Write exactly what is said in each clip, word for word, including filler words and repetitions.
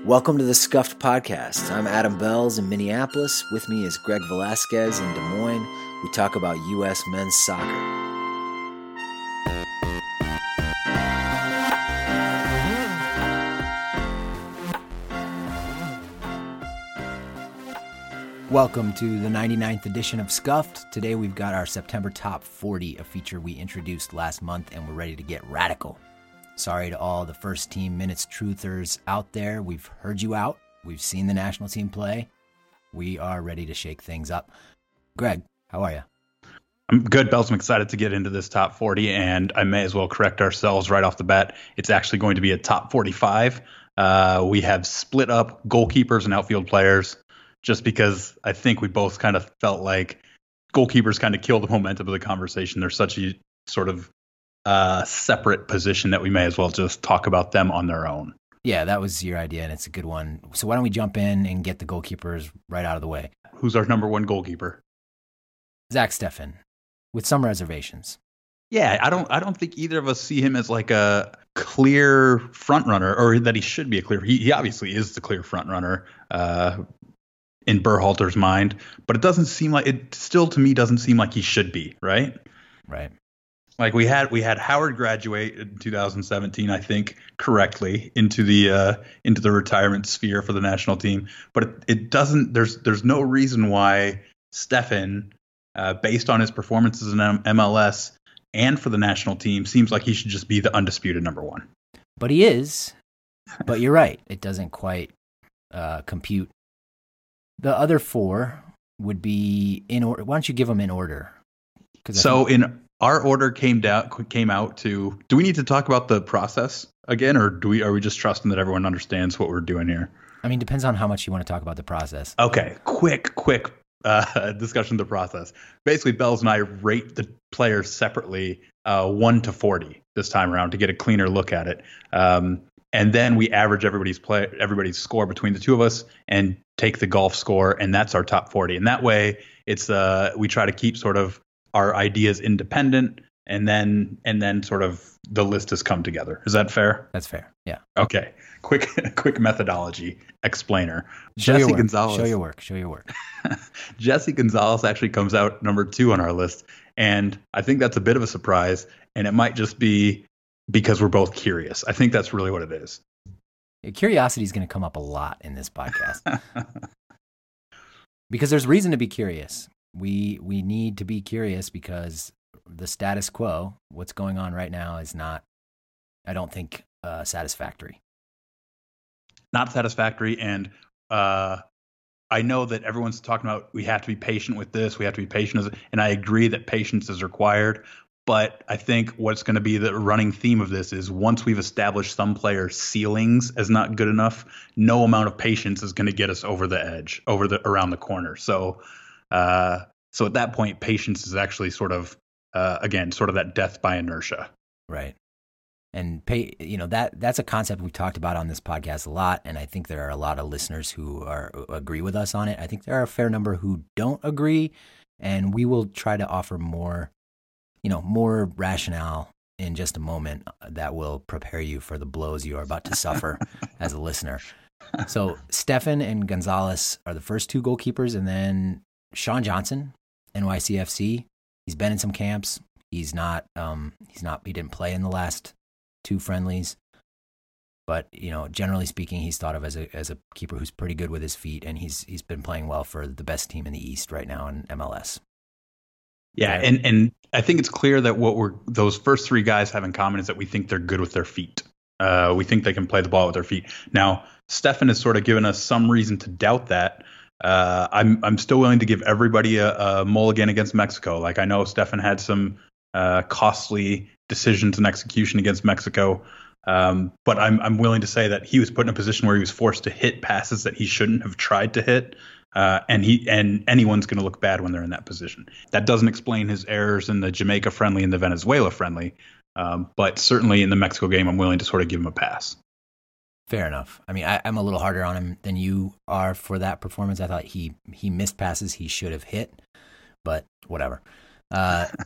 Welcome to the Scuffed Podcast. I'm Adam Bells in Minneapolis. With me is Greg Velasquez in Des Moines. We talk about U S men's soccer. Welcome to the ninety-ninth edition of Scuffed. Today we've got our September Top forty, a feature we introduced last month, and we're ready to get radical. Sorry to all the first team minutes truthers out there. We've heard you out. We've seen the national team play. We are ready to shake things up. Greg, how are you? I'm good, Bells. I'm excited to get into this top forty, and I may as well correct ourselves right off the bat. It's actually going to be a top forty-five. Uh, we have split up goalkeepers and outfield players just because I think we both kind of felt like goalkeepers kind of kill the momentum of the conversation. They're such a sort of uh, separate position that we may as well just talk about them on their own. Yeah, that was your idea, and it's a good one. So why don't we jump in and get the goalkeepers right out of the way? Who's our number one goalkeeper? Zach Steffen, with some reservations. Yeah, I don't I don't think either of us see him as like a clear front runner, or that he should be a clear. He, he obviously is the clear front runner uh, in Berhalter's mind, but it doesn't seem like it still to me doesn't seem like he should be, right? Right. Like we had we had Howard graduate in two thousand seventeen, I think, correctly into the uh, into the retirement sphere for the national team, but it, it doesn't. There's there's no reason why Steffen, uh, based on his performances in M L S and for the national team, seems like he should just be the undisputed number one. But he is. But you're right. It doesn't quite uh, compute. The other four would be in order. Why don't you give them in order? So think- in our order came down came out to. Do we need to talk about the process again, or do we are we just trusting that everyone understands what we're doing here? I mean, depends on how much you want to talk about the process. Okay, quick, quick uh, discussion of the process. Basically, Bells and I rate the players separately, uh, one to forty this time around to get a cleaner look at it, um, and then we average everybody's play everybody's score between the two of us and take the golf score, and that's our top forty. And that way, it's uh, we try to keep sort of our ideas independent, and then and then sort of the list has come together. Is that fair? That's fair. Yeah. Okay. Quick quick methodology explainer. Show Jesse your work. Gonzalez. Show your work. Show your work. Jesse Gonzalez actually comes out number two on our list, and I think that's a bit of a surprise, and it might just be because we're both curious. I think that's really what it is. Yeah, curiosity is going to come up a lot in this podcast because there's reason to be curious. We we need to be curious because the status quo, what's going on right now, is not, I don't think, uh, satisfactory. Not satisfactory, and uh, I know that everyone's talking about we have to be patient with this, we have to be patient, and I agree that patience is required, but I think what's going to be the running theme of this is once we've established some players' ceilings as not good enough, no amount of patience is going to get us over the edge, over the around the corner. So Uh, so at that point, patience is actually sort of, uh, again, sort of that death by inertia. Right. And pay, you know, that that's a concept we've talked about on this podcast a lot. And I think there are a lot of listeners who are agree with us on it. I think there are a fair number who don't agree. And we will try to offer more, you know, more rationale in just a moment that will prepare you for the blows you are about to suffer as a listener. So Steffen and Gonzalez are the first two goalkeepers, and then Sean Johnson, N Y C F C. He's been in some camps. He's not. Um, he's not. He didn't play in the last two friendlies, but you know, generally speaking, he's thought of as a as a keeper who's pretty good with his feet, and he's he's been playing well for the best team in the East right now in M L S. Yeah, yeah. and and I think it's clear that what we're those first three guys have in common is that we think they're good with their feet. Uh, we think they can play the ball with their feet. Now, Steffen has sort of given us some reason to doubt that. Uh, I'm I'm still willing to give everybody a, a mulligan against Mexico. Like I know Steffen had some uh, costly decisions and execution against Mexico, um, but I'm I'm willing to say that he was put in a position where he was forced to hit passes that he shouldn't have tried to hit, uh, and he and anyone's going to look bad when they're in that position. That doesn't explain his errors in the Jamaica friendly and the Venezuela friendly, um, but certainly in the Mexico game, I'm willing to sort of give him a pass. Fair enough. I mean, I, I'm a little harder on him than you are for that performance. I thought he he missed passes he should have hit, but whatever. Uh,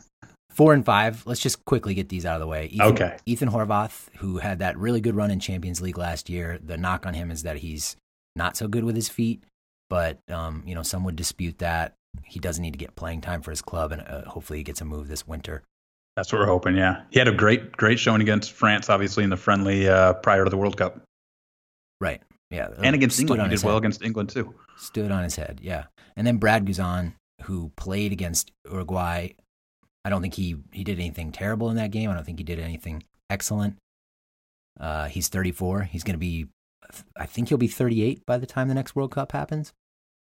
Four and five. Let's just quickly get these out of the way. Ethan, Okay. Ethan Horvath, who had that really good run in Champions League last year. The knock on him is that he's not so good with his feet, but um, you know, some would dispute that. He doesn't need to get playing time for his club, and uh, hopefully he gets a move this winter. That's what we're hoping. Yeah, he had a great, great showing against France, obviously in the friendly uh, prior to the World Cup. Right. Yeah. And against Stood England, on he his did well head. against England too. Stood on his head. Yeah. And then Brad Guzan, who played against Uruguay. I don't think he, he did anything terrible in that game. I don't think he did anything excellent. Uh, he's thirty-four. He's going to be, I think he'll be thirty-eight by the time the next World Cup happens.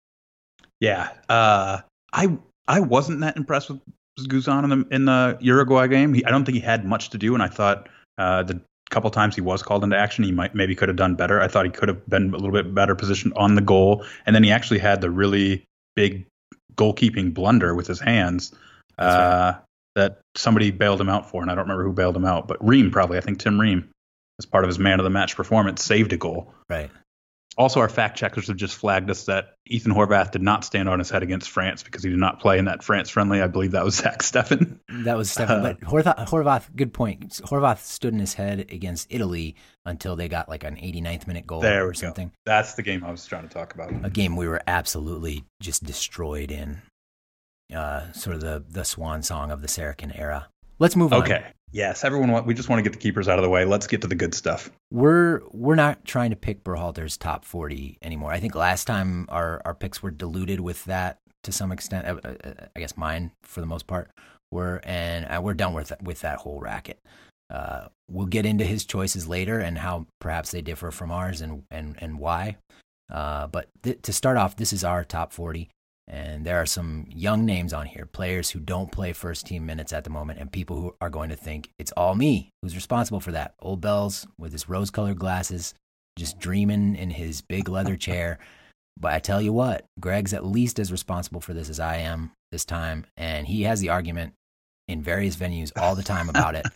Yeah. Uh, I I wasn't that impressed with Guzan in the in the Uruguay game. He, I don't think he had much to do, and I thought uh, the couple times he was called into action, he might maybe could have done better. I thought he could have been a little bit better positioned on the goal, and then he actually had the really big goalkeeping blunder with his hands. That's right. Uh, that somebody bailed him out for, and I don't remember who bailed him out, but Ream probably. I think Tim Ream, as part of his man of the match performance, saved a goal. Right. Also, our fact checkers have just flagged us that Ethan Horvath did not stand on his head against France because he did not play in that France friendly. I believe that was Zach Steffen. That was Steffen. Uh, but Horvath, Horvath, good point. Horvath stood in his head against Italy until they got like an eighty-ninth minute goal There or we something. go. That's the game I was trying to talk about. A game we were absolutely just destroyed in. Uh, sort of the, the swan song of the Saracen era. Let's move on. Okay. Yes, everyone. Want, we just want to get the keepers out of the way. Let's get to the good stuff. We're we're not trying to pick Berhalter's top forty anymore. I think last time our, our picks were diluted with that to some extent. Uh, I guess mine, for the most part, were, and uh, we're done with with that whole racket. Uh, we'll get into his choices later and how perhaps they differ from ours and and and why. Uh, but th- to start off, this is our top forty. And there are some young names on here, players who don't play first team minutes at the moment, and people who are going to think it's all me who's responsible for that. Old Bells with his rose-colored glasses, just dreaming in his big leather chair. But I tell you what, Greg's at least as responsible for this as I am this time, and he has the argument in various venues all the time about it.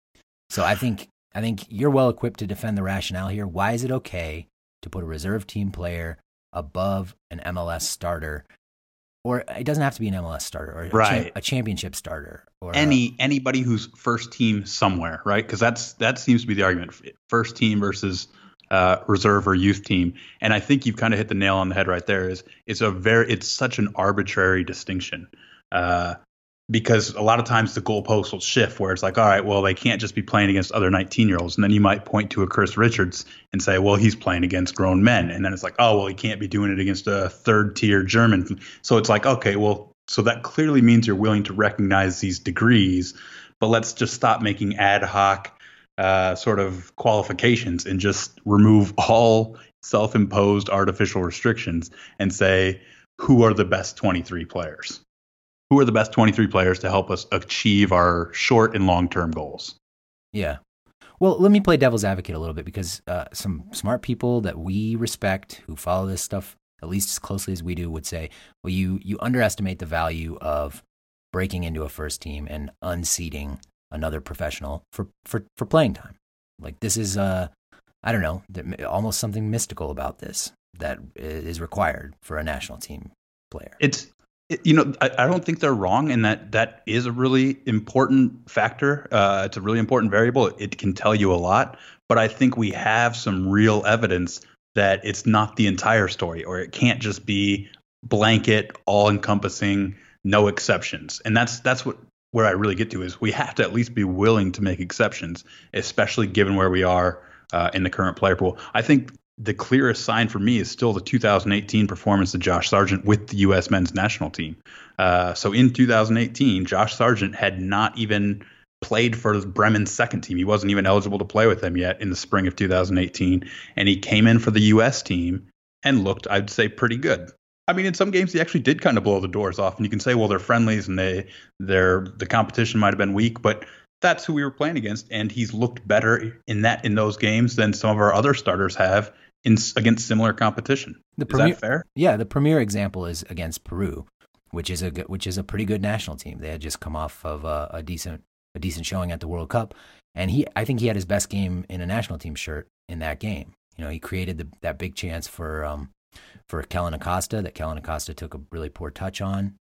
So I think I think you're well equipped to defend the rationale here. Why is it okay to put a reserve team player above an M L S starter? Or it doesn't have to be an M L S starter or a, Right. cha- a championship starter or Any a, anybody who's first team somewhere, right? Because that's that seems to be the argument: first team versus uh, reserve or youth team. And I think you've kind of hit the nail on the head right there. Is it's a very it's such an arbitrary distinction. Uh, Because a lot of times the goalposts will shift where it's like, all right, well, they can't just be playing against other nineteen-year-olds. And then you might point to a Chris Richards and say, well, he's playing against grown men. And then it's like, oh, well, he can't be doing it against a third-tier German. So it's like, okay, well, so that clearly means you're willing to recognize these degrees. But let's just stop making ad hoc uh, sort of qualifications and just remove all self-imposed artificial restrictions and say, who are the best twenty-three players? Who are the best twenty-three players to help us achieve our short and long-term goals? Yeah. Well, let me play devil's advocate a little bit because uh, some smart people that we respect who follow this stuff at least as closely as we do would say, well, you, you underestimate the value of breaking into a first team and unseating another professional for, for, for playing time. Like this is, uh, I don't know, there, almost something mystical about this that is required for a national team player. It's You know, I, I don't think they're wrong in that that is a really important factor. Uh, it's a really important variable. It, it can tell you a lot. But I think we have some real evidence that it's not the entire story, or it can't just be blanket, all-encompassing, no exceptions. And that's that's what where I really get to is we have to at least be willing to make exceptions, especially given where we are uh, in the current player pool. I think the clearest sign for me is still the two thousand eighteen performance of Josh Sargent with the U S men's national team. Uh, so in two thousand eighteen, Josh Sargent had not even played for Bremen's second team. He wasn't even eligible to play with them yet in the spring of two thousand eighteen. And he came in for the U S team and looked, I'd say, pretty good. I mean, in some games, he actually did kind of blow the doors off. And you can say, well, they're friendlies and they, they're, the competition might have been weak, but that's who we were playing against. And he's looked better in that in those games than some of our other starters have in against similar competition. The is premier, that fair? Yeah, the premier example is against Peru, which is a good, which is a pretty good national team. They had just come off of a, a decent a decent showing at the World Cup, and he I think he had his best game in a national team shirt in that game. You know, he created the, that big chance for um for Kellen Acosta that Kellen Acosta took a really poor touch on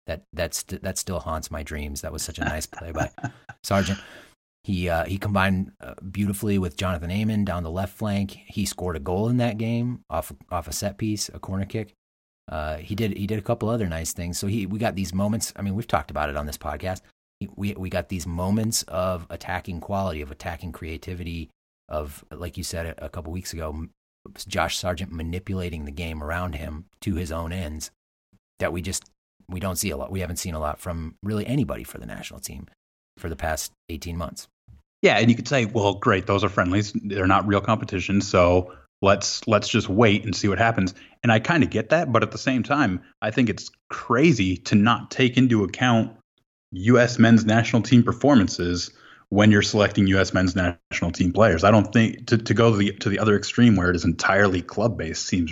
That that's that still haunts my dreams. That was such a nice play by Sargent. He uh, he combined uh, beautifully with Jonathan Amon down the left flank. He scored a goal in that game off off a set piece, a corner kick. Uh, he did he did a couple other nice things. So he we got these moments. I mean, we've talked about it on this podcast. He, we we got these moments of attacking quality, of attacking creativity, of, like you said a, a couple weeks ago, Josh Sargent manipulating the game around him to his own ends that we just we don't see a lot. We haven't seen a lot from really anybody for the national team for the past eighteen months. Yeah, and you could say, well, great, those are friendlies. They're not real competition, so let's let's just wait and see what happens. And I kind of get that, but at the same time, I think it's crazy to not take into account U S men's national team performances when you're selecting U S men's national team players. I don't think to, to go to the to the other extreme where it is entirely club-based seems,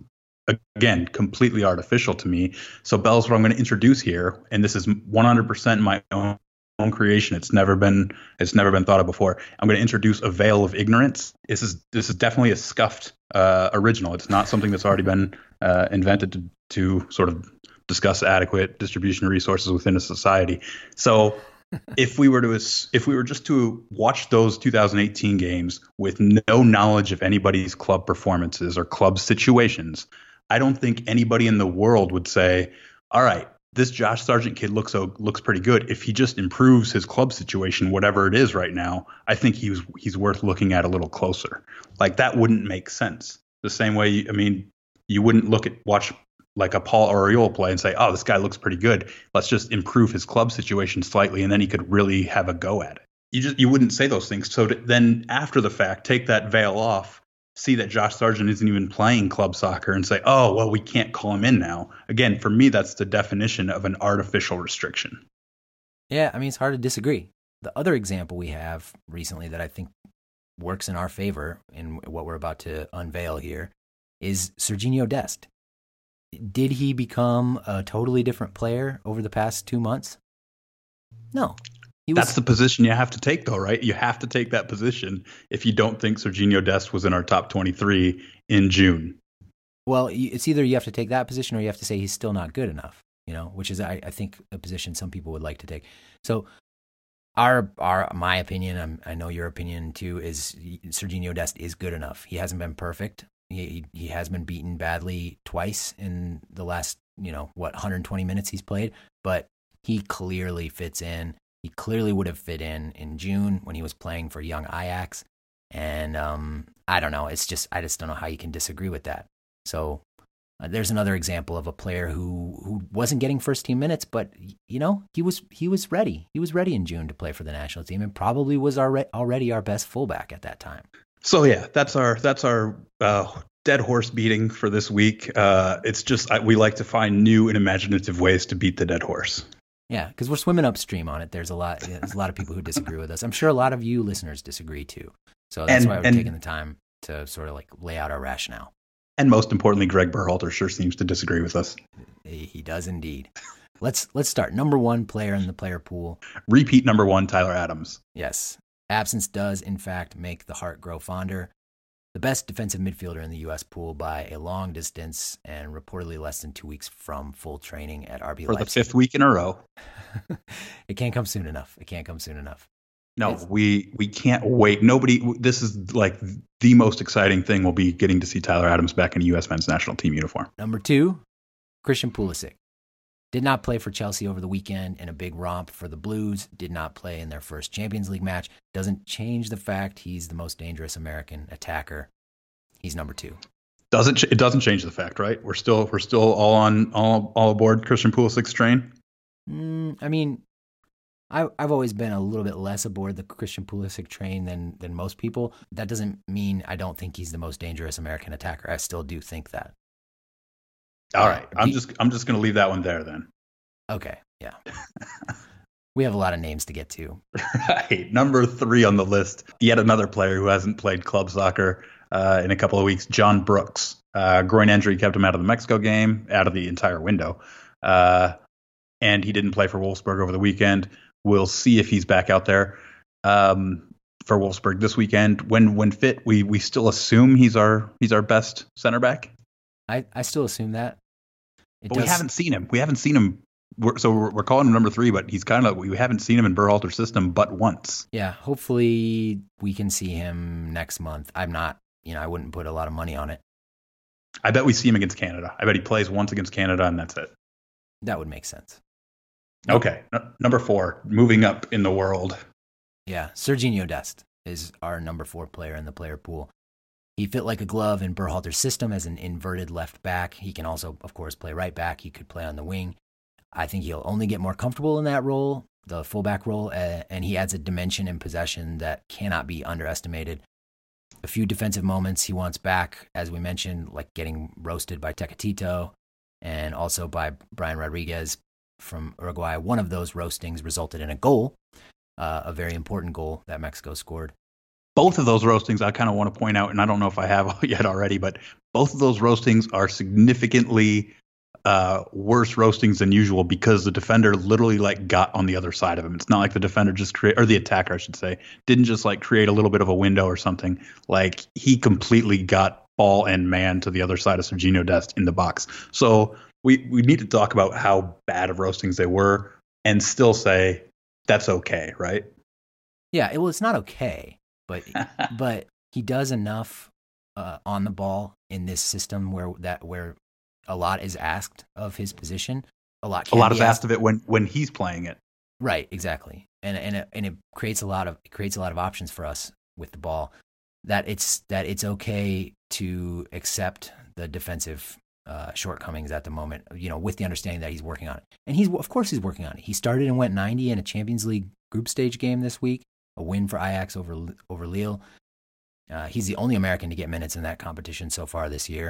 again, completely artificial to me. So Bell's what I'm going to introduce here, and this is one hundred percent my own own creation. It's never been it's never been thought of before. I'm going to introduce a veil of ignorance. This is this is definitely a scuffed uh, original. It's not something that's already been uh, invented to to sort of discuss adequate distribution of resources within a society. So if we were to if we were just to watch those two thousand eighteen games with no knowledge of anybody's club performances or club situations, I don't think anybody in the world would say, all right, this Josh Sargent kid looks so looks pretty good. If he just improves his club situation, whatever it is right now, I think he's he's worth looking at a little closer. Like, that wouldn't make sense. The same way, I mean, you wouldn't look at watch like a Paul Oriol play and say, oh, this guy looks pretty good. Let's just improve his club situation slightly, and then he could really have a go at it. You just you wouldn't say those things. So to, then after the fact, take that veil off, see that Josh Sargent isn't even playing club soccer, and say, oh, well, we can't call him in now. Again, for me, that's the definition of an artificial restriction. Yeah, I mean, it's hard to disagree. The other example we have recently that I think works in our favor in what we're about to unveil here is Sergiño Dest. Did he become a totally different player over the past two months? No. He was, That's the position you have to take, though, right? You have to take that position if you don't think Sergiño Dest was in our top twenty-three in June. Well, it's either you have to take that position or you have to say he's still not good enough, you know, which is, I, I think, a position some people would like to take. So our, our my opinion, I'm, I know your opinion too, is Sergiño Dest is good enough. He hasn't been perfect. He he has been beaten badly twice in the last, you know, what, one hundred twenty minutes he's played, but he clearly fits in. He clearly would have fit in in June when he was playing for young Ajax. And um, I don't know. It's just, I just don't know how you can disagree with that. So uh, there's another example of a player who, who wasn't getting first team minutes, but, you know, he was he was ready. He was ready in June to play for the national team and probably was our, already our best fullback at that time. So yeah, that's our that's our uh, dead horse beating for this week. Uh, it's just I, we like to find new and imaginative ways to beat the dead horse. Yeah, because we're swimming upstream on it. There's a lot. There's a lot of people who disagree with us. I'm sure a lot of you listeners disagree too. So that's and, why we're and, taking the time to sort of like lay out our rationale. And most importantly, Greg Berhalter sure seems to disagree with us. He does indeed. Let's let's start. Number one player in the player pool. Repeat number one, Tyler Adams. Yes. Absence does, in fact, make the heart grow fonder. The best defensive midfielder in the U S pool by a long distance and reportedly less than two weeks from full training at R B For Leipzig. the fifth week in a row. It can't come soon enough. It can't come soon enough. No, It's, we we can't wait. Nobody. This is like the most exciting thing. Will be getting to see Tyler Adams back in a U S men's national team uniform. Number two, Christian Pulisic. Did not play for Chelsea over the weekend in a big romp for the Blues. Did not play in their first Champions League match. Doesn't change the fact he's the most dangerous American attacker. He's number two. Doesn't it doesn't change the fact, right? We're still we're still all on all all aboard Christian Pulisic's train. Mm, I mean, I, I've always been a little bit less aboard the Christian Pulisic train than than most people. That doesn't mean I don't think he's the most dangerous American attacker. I still do think that. All right, I'm just I'm just going to leave that one there then. Okay, yeah. We have a lot of names to get to. Right, number three on the list, yet another player who hasn't played club soccer uh, in a couple of weeks, John Brooks. Uh, groin injury kept him out of the Mexico game, out of the entire window, uh, and he didn't play for Wolfsburg over the weekend. We'll see if he's back out there um, for Wolfsburg this weekend. When when fit, we we still assume he's our he's our best center back. I, I still assume that. It But does, we haven't seen him. We haven't seen him we're, so we're, we're calling him number three, but he's kind of, we haven't seen him in Berhalter's system but once. Yeah, hopefully we can see him next month. I'm not, you know, I wouldn't put a lot of money on it. I bet we see him against Canada. I bet he plays once against Canada, and that's it. That would make sense. Okay, no, number four, moving up in the world. Yeah, Sergiño Dest is our number four player in the player pool. He fit like a glove in Berhalter's system as an inverted left back. He can also, of course, play right back. He could play on the wing. I think he'll only get more comfortable in that role, the fullback role, uh, and he adds a dimension in possession that cannot be underestimated. A few defensive moments he wants back, as we mentioned, like getting roasted by Tecatito and also by Brian Rodriguez from Uruguay. One of those roastings resulted in a goal, uh, a very important goal that Mexico scored. Both of those roastings I kind of want to point out, and I don't know if I have yet already, but both of those roastings are significantly uh, worse roastings than usual because the defender literally like got on the other side of him. It's not like the defender just create, or the attacker, I should say, didn't just like create a little bit of a window or something. Like he completely got ball and man to the other side of Sergiño Dest in the box. So we, we need to talk about how bad of roastings they were and still say that's okay, right? Yeah, it, well, it's not okay. But but he does enough uh, on the ball in this system where that where a lot is asked of his position. A lot can a lot be is asked of it when, when he's playing it. Right, exactly, and and it, and it creates a lot of it creates a lot of options for us with the ball. That it's that it's okay to accept the defensive uh, shortcomings at the moment. You know, with the understanding that he's working on it, and he's of course he's working on it. He started and went ninety in a Champions League group stage game this week. A win for Ajax over over Lille. Uh, he's the only American to get minutes in that competition so far this year.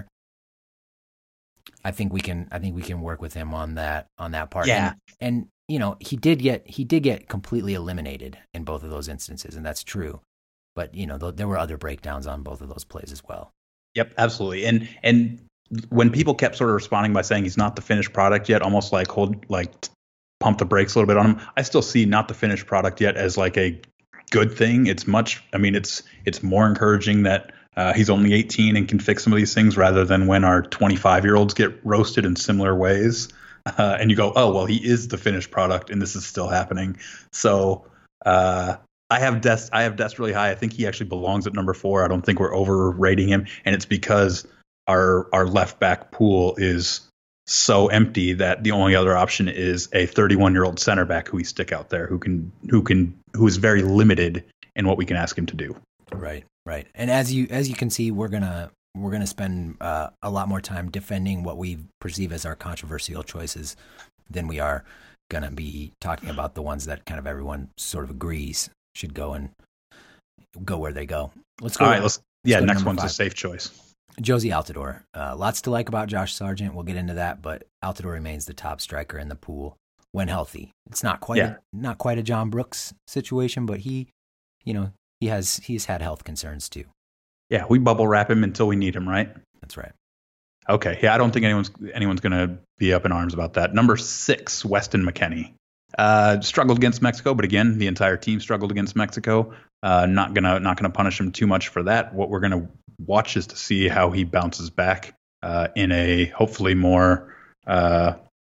I think we can. I think we can work with him on that on that part. Yeah. And, and you know he did get he did get completely eliminated in both of those instances, and that's true. But you know th- there were other breakdowns on both of those plays as well. Yep, absolutely. And and when people kept sort of responding by saying he's not the finished product yet, almost like hold like pump the brakes a little bit on him, I still see not the finished product yet as like a good thing. It's much, I mean, it's it's more encouraging that uh, he's only eighteen and can fix some of these things rather than when our twenty-five year olds get roasted in similar ways. Uh, and you go, oh, well, he is the finished product and this is still happening. So uh, I have Dest, I have Dest really high. I think he actually belongs at number four. I don't think we're overrating him. And it's because our our left back pool is so empty that the only other option is a thirty-one year old center back who we stick out there who can who can who is very limited in what we can ask him to do. Right, right. And as you as you can see, we're gonna we're gonna spend uh, a lot more time defending what we perceive as our controversial choices than we are gonna be talking about the ones that kind of everyone sort of agrees should go and go where they go. Let's go. All right, let's, let's yeah. Next one's five. A safe choice. Jozy Altidore. Uh, lots to like about Josh Sargent. We'll get into that, but Altidore remains the top striker in the pool when healthy. It's not quite yeah. a, not quite a John Brooks situation, but he, you know, he has he's had health concerns too. Yeah, we bubble wrap him until we need him, right? That's right. Okay. Yeah, I don't think anyone's anyone's going to be up in arms about that. Number six, Weston McKennie. Uh, struggled against Mexico, but again, the entire team struggled against Mexico. Uh, not gonna not gonna punish him too much for that. What we're gonna watch is to see how he bounces back uh, in a hopefully more uh,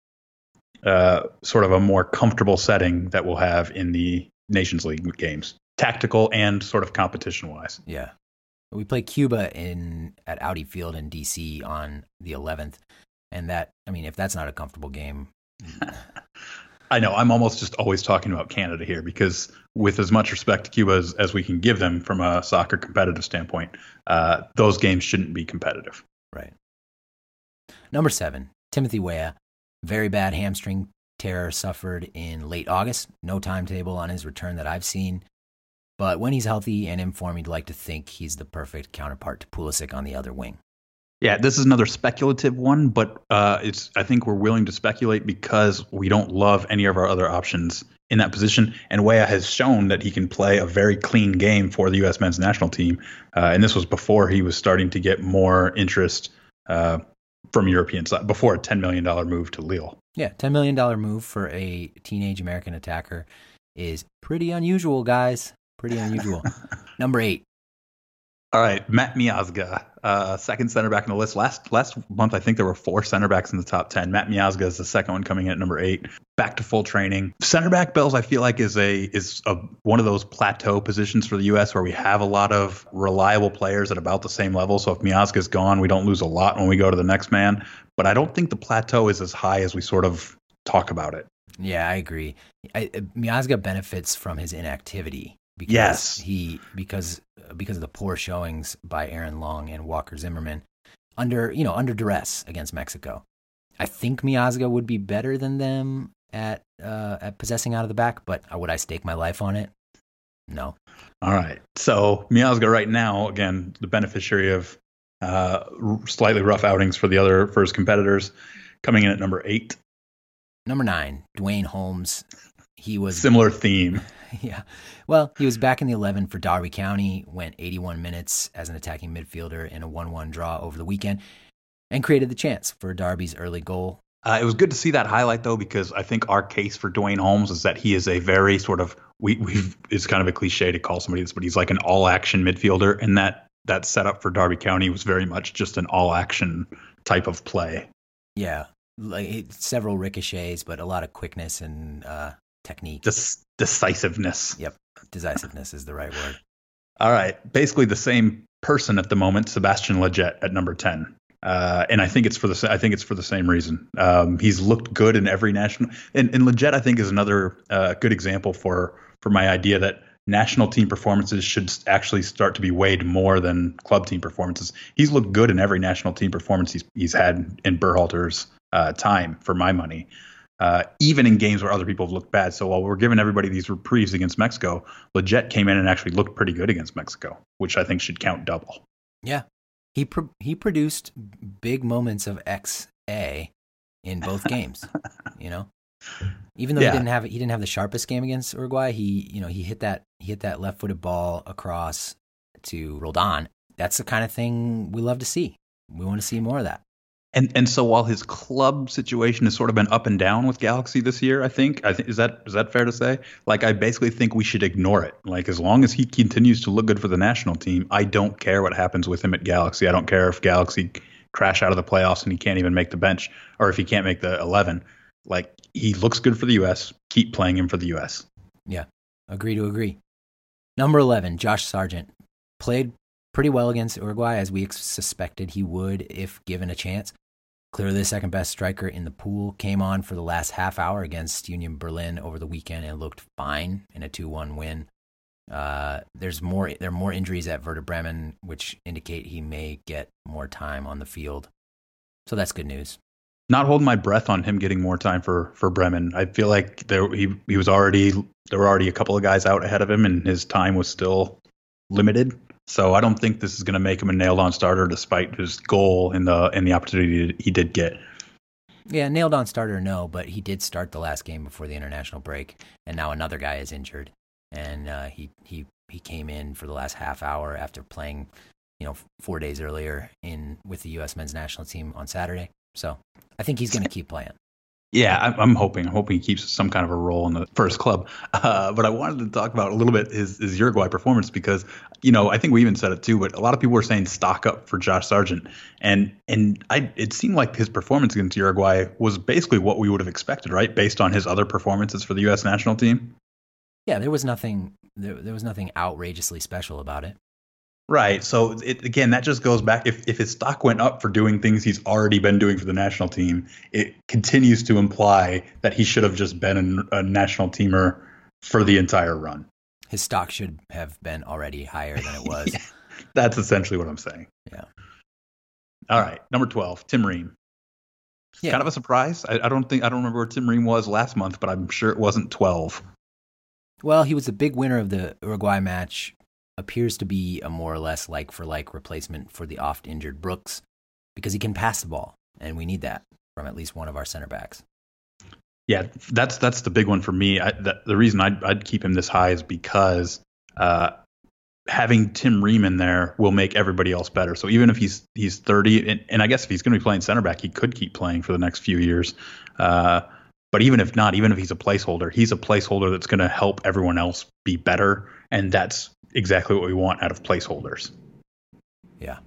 uh, sort of a more comfortable setting that we'll have in the Nations League games, tactical and sort of competition wise. Yeah, we play Cuba in at Audi Field in D C on the eleventh, and that I mean, if that's not a comfortable game. I know. I'm almost just always talking about Canada here because with as much respect to Cuba as, as we can give them from a soccer competitive standpoint, uh, those games shouldn't be competitive. Right. Number seven, Timothy Weah. Very bad hamstring tear suffered in late August. No timetable on his return that I've seen. But when he's healthy and in form, you'd like to think he's the perfect counterpart to Pulisic on the other wing. Yeah, this is another speculative one, but uh, it's I think we're willing to speculate because we don't love any of our other options in that position. And Weah has shown that he can play a very clean game for the U S men's national team. Uh, and this was before he was starting to get more interest uh, from European side, before a ten million dollars move to Lille. Yeah, ten million dollars move for a teenage American attacker is pretty unusual, guys. Pretty unusual. Number eight. All right, Matt Miazga, uh, second center back in the list. Last last month, I think there were four center backs in the top ten. Matt Miazga is the second one, coming in at number eight. Back to full training. Center back, Bills, I feel like is a is a, one of those plateau positions for the U S where we have a lot of reliable players at about the same level. So if Miazga's gone, we don't lose a lot when we go to the next man. But I don't think the plateau is as high as we sort of talk about it. Yeah, I agree. I, Miazga benefits from his inactivity. Because yes, he because because of the poor showings by Aaron Long and Walker Zimmerman under you know under duress against Mexico. I think Miazga would be better than them at uh, at possessing out of the back, but would I stake my life on it? No. All right. So Miazga right now, again, the beneficiary of uh, slightly rough outings for the other for his competitors, coming in at number eight. Number nine, Dwayne Holmes. He was similar theme. Yeah. Well, he was back in the eleven for Derby County, went eighty-one minutes as an attacking midfielder in a one one draw over the weekend, and created the chance for Derby's early goal. Uh, it was good to see that highlight, though, because I think our case for Dwayne Holmes is that he is a very sort of, we, we've, it's kind of a cliche to call somebody this, but he's like an all-action midfielder, and that, that setup for Derby County was very much just an all-action type of play. Yeah. Like several ricochets, but a lot of quickness and uh, technique. Just decisiveness. Yep. Decisiveness is the right word. All right. Basically the same person at the moment, Sebastian Lletget at number ten. Uh, and I think it's for the I think it's for the same reason. Um, he's looked good in every national, and, and Lletget I think is another uh, good example for for my idea that national team performances should actually start to be weighed more than club team performances. He's looked good in every national team performance he's he's had in Berhalter's uh, time, for my money. Uh, even in games where other people have looked bad. So while we're giving everybody these reprieves against Mexico, Lletget came in and actually looked pretty good against Mexico, which I think should count double. Yeah. He pro- he produced big moments of X A in both games, you know. Even though yeah. he didn't have he didn't have the sharpest game against Uruguay, he you know he hit that he hit that left-footed ball across to Roldan. That's the kind of thing we love to see. We want to see more of that. And and so while his club situation has sort of been up and down with Galaxy this year, I think I think is that is that fair to say? Like I basically think we should ignore it. Like as long as he continues to look good for the national team, I don't care what happens with him at Galaxy. I don't care if Galaxy crash out of the playoffs and he can't even make the bench, or if he can't make the eleven. Like he looks good for the U S. Keep playing him for the U S. Yeah, agree to agree. Number eleven, Josh Sargent, played pretty well against Uruguay as we ex- suspected he would if given a chance. Clearly the second best striker in the pool, came on for the last half hour against Union Berlin over the weekend and looked fine in a two one win. Uh, there's more. There are more injuries at Werder Bremen, which indicate he may get more time on the field. So that's good news. Not holding my breath on him getting more time for, for Bremen. I feel like there he he was already there were already a couple of guys out ahead of him, and his time was still limited. So I don't think this is going to make him a nailed-on starter, despite his goal in the in the opportunity he did get. Yeah, nailed-on starter, no, but he did start the last game before the international break, and now another guy is injured, and uh, he he he came in for the last half hour after playing, you know, four days earlier in with the U S men's national team on Saturday. So I think he's going to keep playing. Yeah, I'm, I'm hoping. I'm hoping he keeps some kind of a role in the first club. Uh, but I wanted to talk about a little bit his, his Uruguay performance because, you know, I think we even said it too, but a lot of people were saying stock up for Josh Sargent. And and I it seemed like his performance against Uruguay was basically what we would have expected, right? Based on his other performances for the U S national team. Yeah, there was nothing there, there was nothing outrageously special about it. Right. So it, again, that just goes back. If, if his stock went up for doing things he's already been doing for the national team, it continues to imply that he should have just been a, a national teamer for the entire run. His stock should have been already higher than it was. Yeah, that's essentially what I'm saying. Yeah. All right. Number twelve, Tim Ream. Yeah. Kind of a surprise. I, I don't think I don't remember where Tim Ream was last month, but I'm sure it wasn't twelve. Well, he was the big winner of the Uruguay match. Appears to be a more or less like-for-like replacement for the oft-injured Brooks because he can pass the ball, and we need that from at least one of our center backs. Yeah, that's that's the big one for me. I, the, the reason I'd, I'd keep him this high is because uh, having Tim Ream in there will make everybody else better. So even if he's he's thirty, and, and I guess if he's going to be playing center back, he could keep playing for the next few years. Uh, but even if not, even if he's a placeholder, he's a placeholder that's going to help everyone else be better, and that's exactly what we want out of placeholders. Yeah.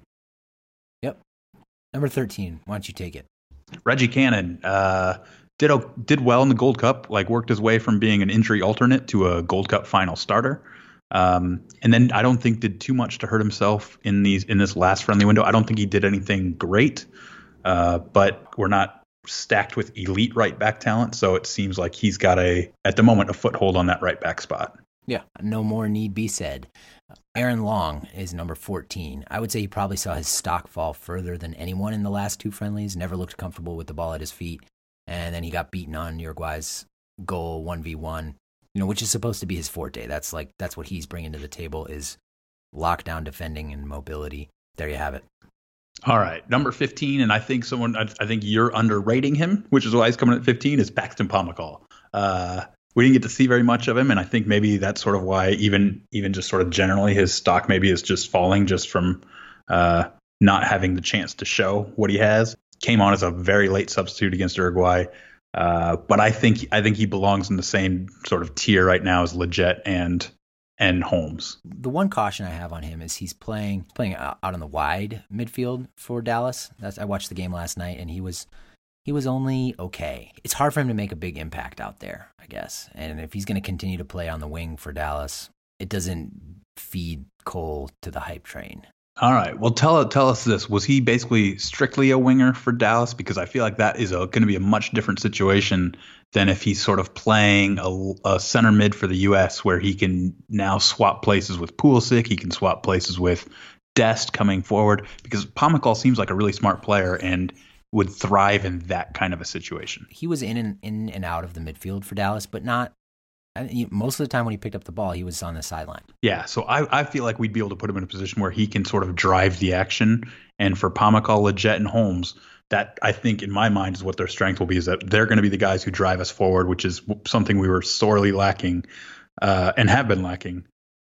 Yep. Number thirteen. Why don't you take it? Reggie Cannon uh, did did well in the Gold Cup. Like worked his way from being an injury alternate to a Gold Cup final starter. Um, and then I don't think did too much to hurt himself in these in this last friendly window. I don't think he did anything great, uh, but we're not stacked with elite right back talent, so it seems like he's got a at the moment a foothold on that right back spot. Yeah, no more need be said. Aaron Long is number fourteen. I would say he probably saw his stock fall further than anyone in the last two friendlies. Never looked comfortable with the ball at his feet, and then he got beaten on Uruguay's goal one v one. You know, which is supposed to be his forte. That's like that's what he's bringing to the table is lockdown defending and mobility. There you have it. All right, number fifteen, and I think someone I, I think you're underrating him, which is why he's coming at fifteen. Is Paxton Pomykal. Uh, we didn't get to see very much of him, and I think maybe that's sort of why even even just sort of generally his stock maybe is just falling just from uh, not having the chance to show what he has. Came on as a very late substitute against Uruguay. Uh, but I think I think he belongs in the same sort of tier right now as Lletget and and Holmes. The one caution I have on him is he's playing playing out on the wide midfield for Dallas. That's I watched the game last night, and he was he was only okay. It's hard for him to make a big impact out there, I guess. And if he's going to continue to play on the wing for Dallas, it doesn't feed coal to the hype train. All right. Well, tell tell us this. Was he basically strictly a winger for Dallas? Because I feel like that is going to be a much different situation than if he's sort of playing a, a center mid for the U S, where he can now swap places with Pulisic. He can swap places with Dest coming forward. Because Pomykal seems like a really smart player and would thrive in that kind of a situation. He was in and in and out of the midfield for Dallas, but not. Most of the time when he picked up the ball, he was on the sideline. Yeah, so I, I feel like we'd be able to put him in a position where he can sort of drive the action. And for Pomykal, Lletget, and Holmes, that I think in my mind is what their strength will be, is that they're going to be the guys who drive us forward, which is something we were sorely lacking uh, and have been lacking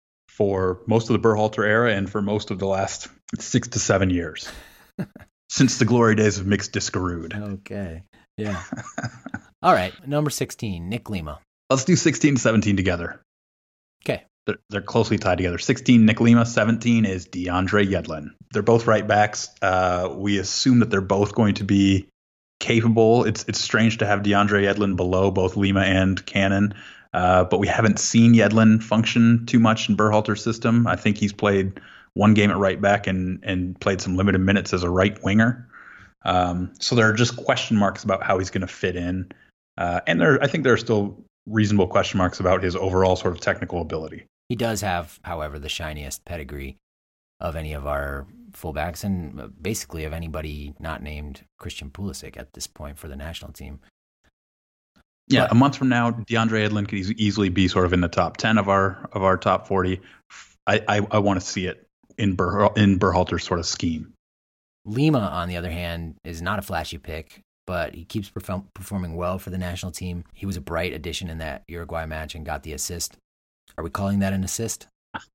for most of the Berhalter era and for most of the last six to seven years. Since the glory days of Mixed Discarude. Okay, yeah. All right, number sixteen, Nick Lima. Let's do sixteen and seventeen together. Okay. They're, they're closely tied together. sixteen, Nick Lima. seventeen is DeAndre Yedlin. They're both right backs. Uh, we assume that they're both going to be capable. It's it's strange to have DeAndre Yedlin below both Lima and Cannon, uh, but we haven't seen Yedlin function too much in Berhalter's system. I think he's played one game at right back and, and played some limited minutes as a right winger. Um, so there are just question marks about how he's going to fit in. Uh, and there, I think there are still reasonable question marks about his overall sort of technical ability. He does have, however, the shiniest pedigree of any of our fullbacks and basically of anybody not named Christian Pulisic at this point for the national team. Yeah, but, a month from now, DeAndre Yedlin could easily be sort of in the top ten of our of our top forty. I I, I want to see it in Ber, in Berhalter's sort of scheme. Lima, on the other hand, is not a flashy pick, but he keeps perform- performing well for the national team. He was a bright addition in that Uruguay match and got the assist. Are we calling that an assist?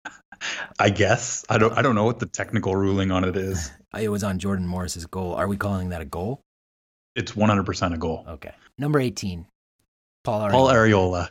I guess. I don't I don't know what the technical ruling on it is. It was on Jordan Morris's goal. Are we calling that a goal? It's one hundred percent a goal. Okay. Number eighteen, Paul Arriola. Paul Arriola.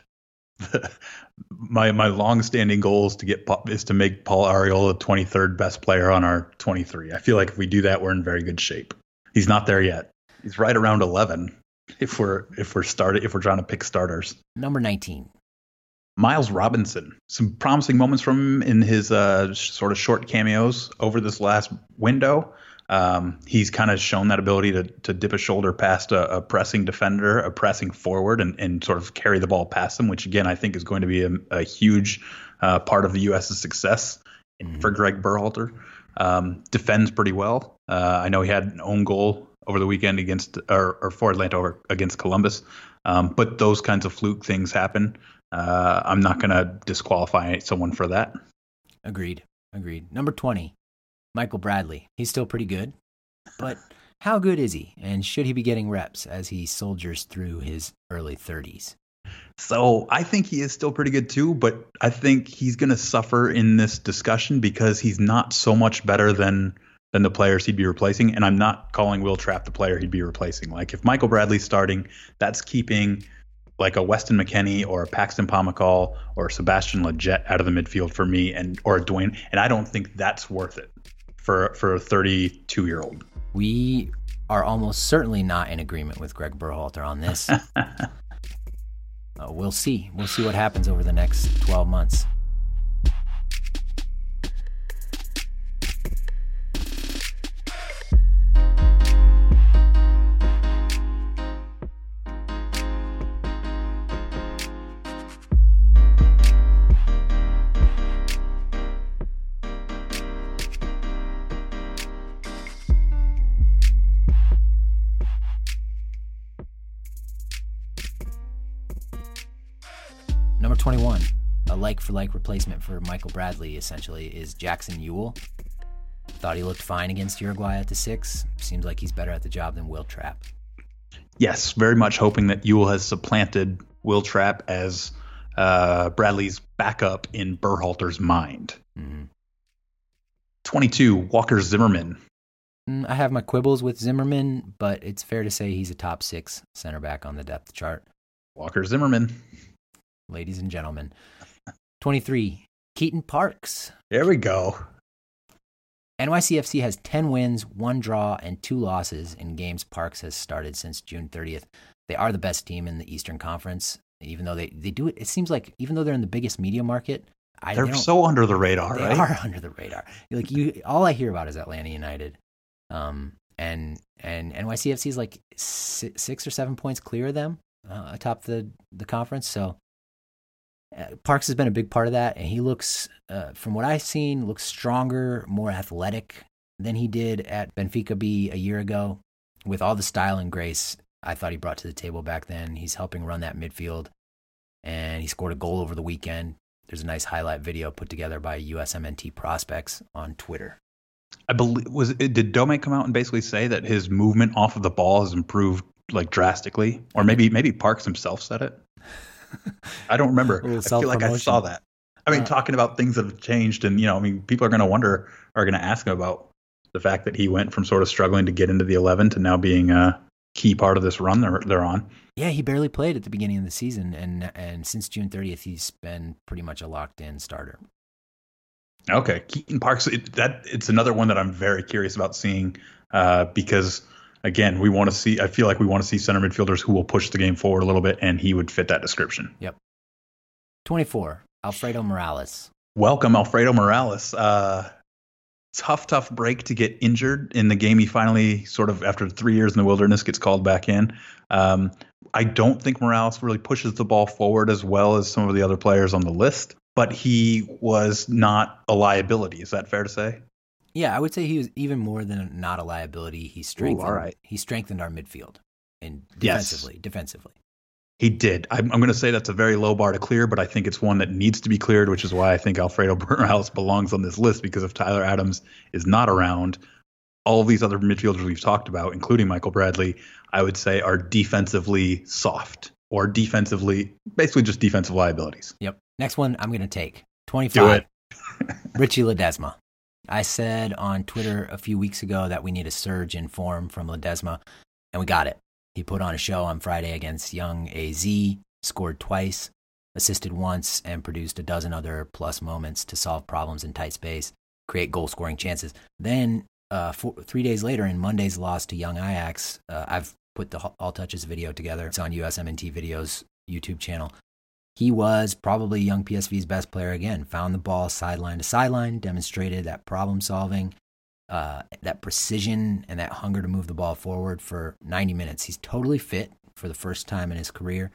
my my long-standing goal is to get is to make Paul Arriola twenty-third best player on our twenty-three. I feel like if we do that, we're in very good shape. He's not there yet. He's right around eleven if we're if we're started if we're trying to pick starters. Number nineteen, Miles Robinson. Some promising moments from him in his uh, sort of short cameos over this last window. Um, he's kind of shown that ability to to dip a shoulder past a, a pressing defender, a pressing forward, and, and sort of carry the ball past them, which again I think is going to be a, a huge uh, part of the U S's success mm-hmm. for Greg Berhalter. Um, defends pretty well. Uh, I know he had an own goal over the weekend against or, or for Atlanta over against Columbus, um, but those kinds of fluke things happen. Uh, I'm not going to disqualify someone for that. Agreed. Agreed. Number twenty. Michael Bradley. He's still pretty good, but how good is he? And should he be getting reps as he soldiers through his early thirties? So I think he is still pretty good too, but I think he's going to suffer in this discussion because he's not so much better than than the players he'd be replacing. And I'm not calling Will Trapp the player he'd be replacing. Like if Michael Bradley's starting, that's keeping like a Weston McKennie or a Paxton Pomykal or Sebastian Lletget out of the midfield for me and or a Dwayne. And I don't think that's worth it for for a thirty-two year old. We are almost certainly not in agreement with Greg Berhalter on this. uh, we'll see. We'll see what happens over the next twelve months. Number twenty-one, a like-for-like replacement for Michael Bradley, essentially, is Jackson Ewell. Thought he looked fine against Uruguay at the six. Seems like he's better at the job than Will Trapp. Yes, very much hoping that Ewell has supplanted Will Trapp as uh, Bradley's backup in Berhalter's mind. Mm-hmm. twenty-two, Walker Zimmerman. I have my quibbles with Zimmerman, but it's fair to say he's a top six center back on the depth chart. Walker Zimmerman. Ladies and gentlemen. twenty-three, Keaton Parks. There we go. N Y C F C has ten wins, one draw, and two losses in games Parks has started since June thirtieth. They are the best team in the Eastern Conference, even though they, they do it. It seems like even though they're in the biggest media market, I, they're they so under the radar, they right? They are under the radar. Like you, all I hear about is Atlanta United, um, and and N Y C F C is like six, six or seven points clear of them uh, atop the the conference. So. Uh, Parks has been a big part of that, and he looks, uh, from what I've seen, looks stronger, more athletic than he did at Benfica B a year ago. With all the style and grace I thought he brought to the table back then, he's helping run that midfield, and he scored a goal over the weekend. There's a nice highlight video put together by U S M N T Prospects on Twitter. I believe was it, did Dome come out and basically say that his movement off of the ball has improved like drastically, or maybe maybe Parks himself said it. I don't remember. I feel like I saw that. I mean, uh, talking about things that have changed, and you know, I mean, people are going to wonder, are going to ask him about the fact that he went from sort of struggling to get into the eleven to now being a key part of this run they're they're on. Yeah, he barely played at the beginning of the season, and and since June thirtieth, he's been pretty much a locked in starter. Okay, Keaton Parks. It, that it's another one that I'm very curious about seeing uh, because. Again, we want to see, I feel like we want to see center midfielders who will push the game forward a little bit, and he would fit that description. Yep. twenty-four, Alfredo Morales. Welcome, Alfredo Morales. Uh, tough, tough break to get injured in the game. He finally, sort of, after three years in the wilderness, gets called back in. Um, I don't think Morales really pushes the ball forward as well as some of the other players on the list, but he was not a liability. Is that fair to say? Yeah, I would say he was even more than not a liability. He strengthened. Ooh, all right. He strengthened our midfield, and defensively, yes. defensively. He did. I'm, I'm going to say that's a very low bar to clear, but I think it's one that needs to be cleared, which is why I think Alfredo Morales belongs on this list. Because if Tyler Adams is not around, all of these other midfielders we've talked about, including Michael Bradley, I would say are defensively soft or defensively, basically just defensive liabilities. Yep. Next one, I'm going to take twenty-five. Do it. Richie Ledesma. I said on Twitter a few weeks ago that we need a surge in form from Ledesma, and we got it. He put on a show on Friday against Young A Z, scored twice, assisted once, and produced a dozen other plus moments to solve problems in tight space, create goal-scoring chances. Then, uh, four, three days later, in Monday's loss to Young Ajax, uh, I've put the All Touches video together. It's on U S M N T Video's YouTube channel. He was probably Young P S V's best player again. Found the ball sideline to sideline, demonstrated that problem solving, uh, that precision, and that hunger to move the ball forward for ninety minutes. He's totally fit for the first time in his career.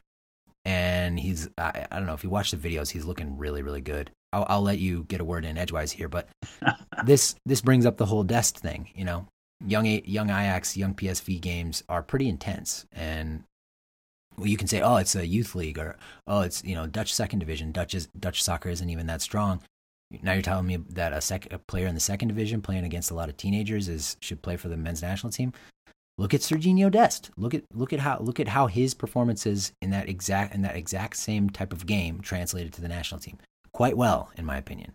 And he's, I, I don't know, if you watch the videos, he's looking really, really good. I'll, I'll let you get a word in edgewise here, but this this brings up the whole Dest thing. You know, young young Ajax, young P S V games are pretty intense, and well, you can say, oh, it's a youth league, or oh, it's, you know, Dutch second division. Dutch is, Dutch soccer isn't even that strong. Now you're telling me that a, sec, a player in the second division playing against a lot of teenagers is should play for the men's national team. Look at Serginho Dest. Look at look at how look at how his performances in that exact in that exact same type of game translated to the national team quite well, in my opinion.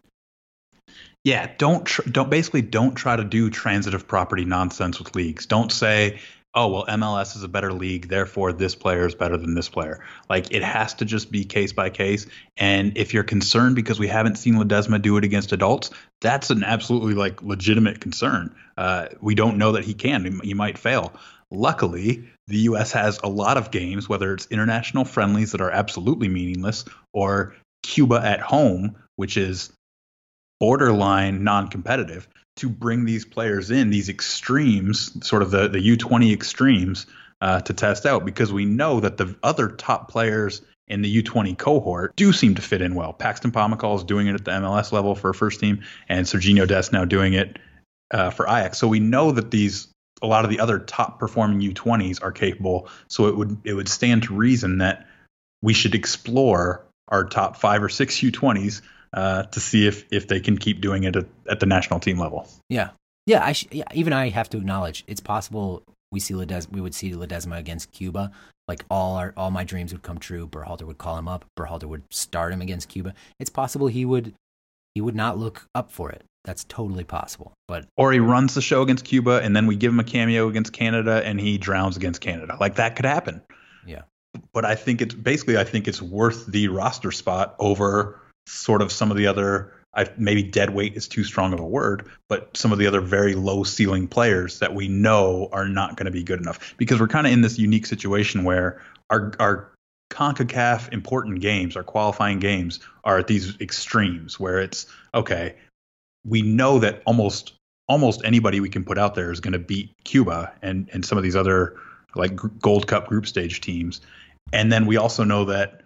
Yeah, don't tr- don't basically don't try to do transitive property nonsense with leagues. Don't say, oh, well, M L S is a better league, therefore this player is better than this player. Like, it has to just be case by case. And if you're concerned because we haven't seen Ledesma do it against adults, that's an absolutely like legitimate concern. Uh, we don't know that he can. He might fail. Luckily, the U S has a lot of games, whether it's international friendlies that are absolutely meaningless or Cuba at home, which is borderline non-competitive, to bring these players in, these extremes, sort of the, the U twenty extremes, uh, to test out, because we know that the other top players in the U twenty cohort do seem to fit in well. Paxton Pomykal is doing it at the M L S level for first team, and Serginho Dest now doing it uh, for Ajax. So we know that these a lot of the other top performing U twenties are capable. So it would it would stand to reason that we should explore our top five or six U twenties Uh, to see if, if they can keep doing it at, at the national team level. Yeah, yeah. I sh- yeah. Even I have to acknowledge it's possible we see Ledes- we would see Ledesma against Cuba. Like all our all my dreams would come true. Berhalter would call him up. Berhalter would start him against Cuba. It's possible he would he would not look up for it. That's totally possible. But or he runs the show against Cuba, and then we give him a cameo against Canada, and he drowns against Canada. Like that could happen. Yeah. But I think it's basically I think it's worth the roster spot over sort of some of the other, I, maybe dead weight is too strong of a word, but some of the other very low ceiling players that we know are not going to be good enough, because we're kind of in this unique situation where our our CONCACAF important games, our qualifying games, are at these extremes where it's okay. We know that almost almost anybody we can put out there is going to beat Cuba and and some of these other like Gold Cup group stage teams, and then we also know that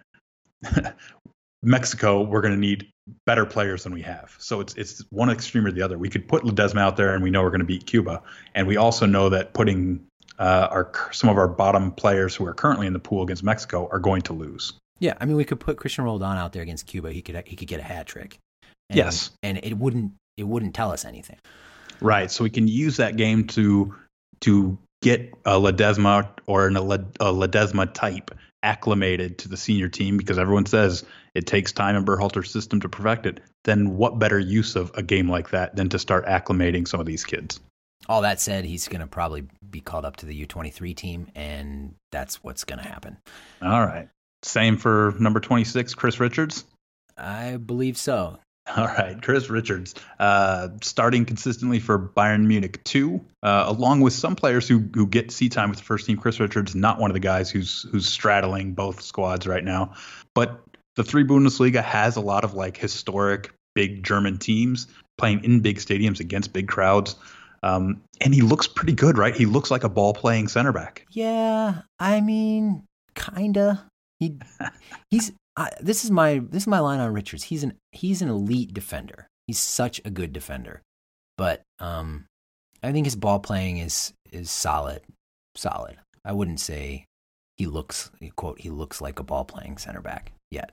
Mexico, we're going to need better players than we have. So it's it's one extreme or the other. We could put Ledesma out there and we know we're going to beat Cuba. And we also know that putting uh, our some of our bottom players who are currently in the pool against Mexico are going to lose. Yeah, I mean, we could put Christian Roldan out there against Cuba. He could he could get a hat trick. And, yes. And it wouldn't it wouldn't tell us anything. Right. So we can use that game to to get a Ledesma or an, a Ledesma type acclimated to the senior team, because everyone says it takes time in Berhalter's system to perfect it. Then what better use of a game like that than to start acclimating some of these kids? All that said, he's going to probably be called up to the U twenty-three team, and that's what's going to happen. All right. Same for number twenty-six, Chris Richards? I believe so. All right, Chris Richards, uh, starting consistently for Bayern Munich two, uh, along with some players who who get sea time with the first team. Chris Richards, not one of the guys who's who's straddling both squads right now, but the three Bundesliga has a lot of like historic big German teams playing in big stadiums against big crowds, um, and he looks pretty good, right? He looks like a ball playing center back. Yeah, I mean, kinda. He he's. I, this is my this is my line on Richards. He's an he's an elite defender. He's such a good defender, but um, I think his ball playing is is solid, solid. I wouldn't say he looks quote he looks like a ball playing center back yet.